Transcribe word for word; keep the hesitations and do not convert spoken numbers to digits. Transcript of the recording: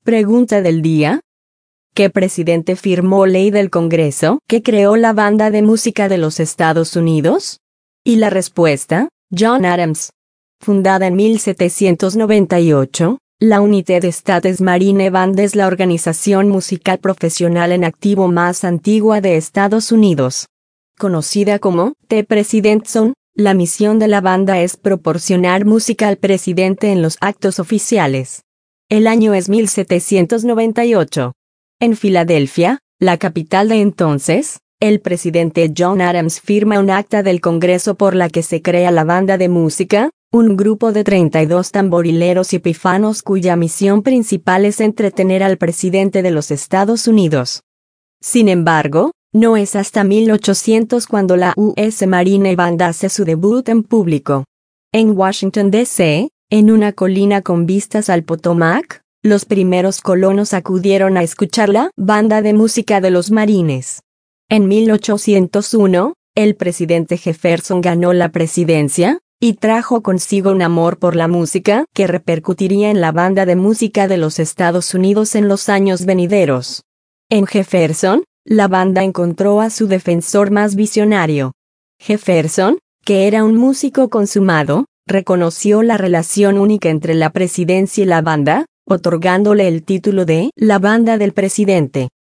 Pregunta del día. ¿Qué presidente firmó ley del Congreso que creó la Banda de Música de los Estados Unidos? Y la respuesta, John Adams. Fundada en mil setecientos noventa y ocho, la United States Marine Band es la organización musical profesional en activo más antigua de Estados Unidos. Conocida como The President's Song, la misión de la banda es proporcionar música al presidente en los actos oficiales. El año es mil setecientos noventa y ocho. En Filadelfia, la capital de entonces, el presidente John Adams firma un acta del Congreso por la que se crea la Banda de Música, un grupo de treinta y dos tamborileros y pífanos cuya misión principal es entretener al presidente de los Estados Unidos. Sin embargo, no es hasta mil ochocientos cuando la U S Marine Band hace su debut en público. En Washington, D C, en una colina con vistas al Potomac, los primeros colonos acudieron a escuchar la Banda de Música de los Marines. En mil ochocientos uno, el presidente Jefferson ganó la presidencia, y trajo consigo un amor por la música que repercutiría en la Banda de Música de los Estados Unidos en los años venideros. En Jefferson, la banda encontró a su defensor más visionario. Jefferson, que era un músico consumado, reconoció la relación única entre la presidencia y la banda, otorgándole el título de la Banda del Presidente.